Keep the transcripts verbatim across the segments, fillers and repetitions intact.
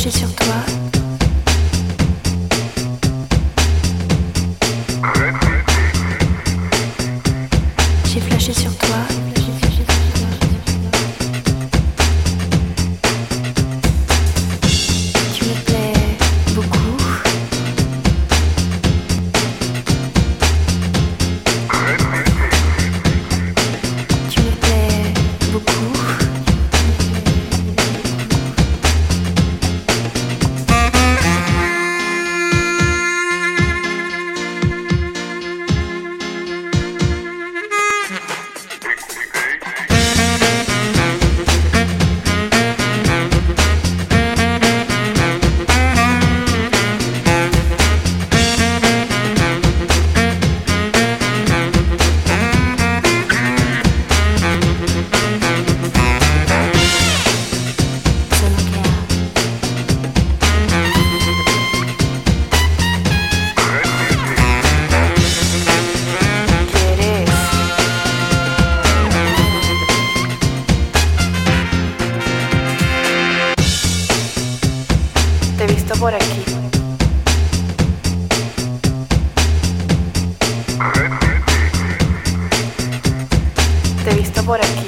flashé sur toi. J'ai flashé sur toi. Tu me plais beaucoup. Tu me plais beaucoup. Te he visto por aquí. Te he visto por aquí.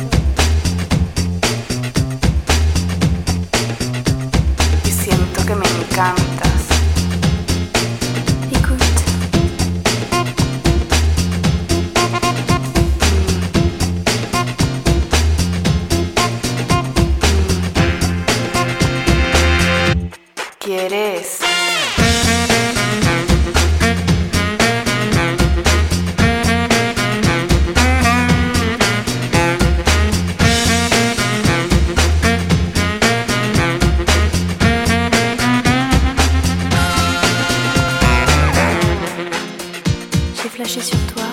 Y siento que me encantas. Écoute. ¿Quieres? J'ai flashé sur toi.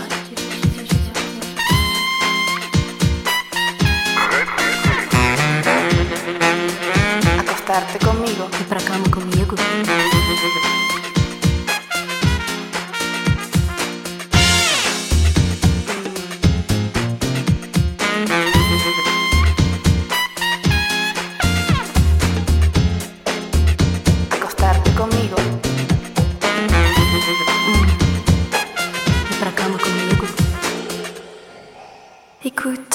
Acostarte conmigo. Ir pra cama comigo. Acostarte conmigo. Ir pra cama comigo. Écoute.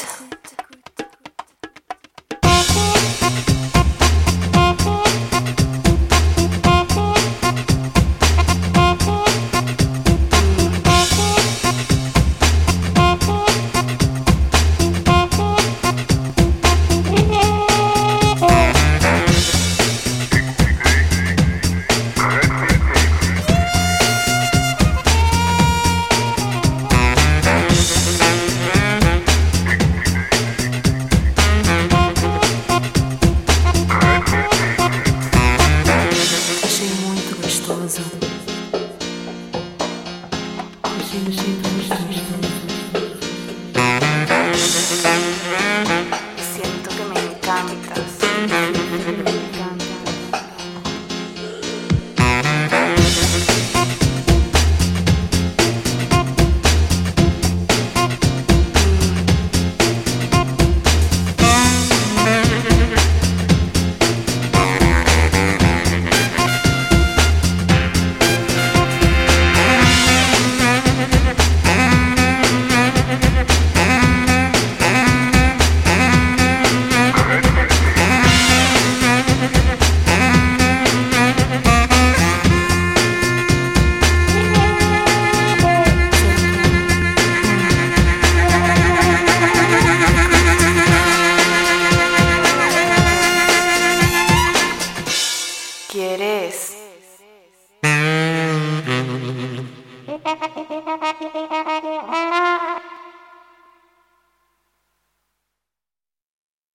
Achei muito gostoso. Achei, achei muito gostoso. Siento que me encantas. ¿Quieres?